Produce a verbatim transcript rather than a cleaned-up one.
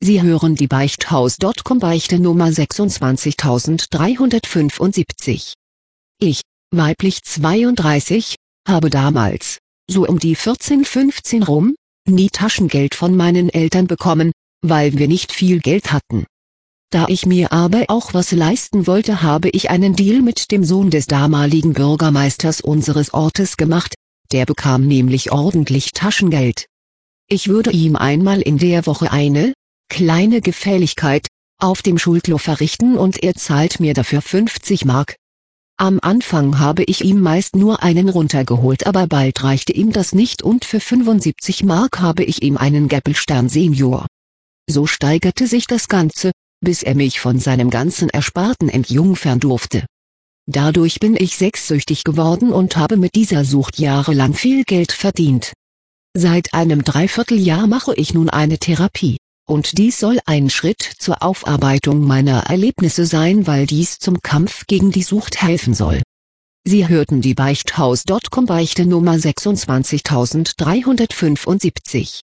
Sie hören die Beichthaus Punkt com Beichte Nummer sechsundzwanzigtausenddreihundertfünfundsiebzig. Ich, weiblich zweiunddreißig, habe damals, so um die vierzehn fünfzehn rum, nie Taschengeld von meinen Eltern bekommen, weil wir nicht viel Geld hatten. Da ich mir aber auch was leisten wollte, habe ich einen Deal mit dem Sohn des damaligen Bürgermeisters unseres Ortes gemacht, der bekam nämlich ordentlich Taschengeld. Ich würde ihm einmal in der Woche eine kleine Gefälligkeit auf dem Schulklo verrichten und er zahlt mir dafür fünfzig Mark. Am Anfang habe ich ihm meist nur einen runtergeholt, aber bald reichte ihm das nicht und für fünfundsiebzig Mark habe ich ihm einen Gäppelstern Senior. So steigerte sich das Ganze, bis er mich von seinem ganzen Ersparten entjungfern durfte. Dadurch bin ich sexsüchtig geworden und habe mit dieser Sucht jahrelang viel Geld verdient. Seit einem Dreivierteljahr mache ich nun eine Therapie. Und dies soll ein Schritt zur Aufarbeitung meiner Erlebnisse sein, weil dies zum Kampf gegen die Sucht helfen soll. Sie hörten die Beichthaus Punkt com Beichte Nummer sechsundzwanzigtausenddreihundertfünfundsiebzig.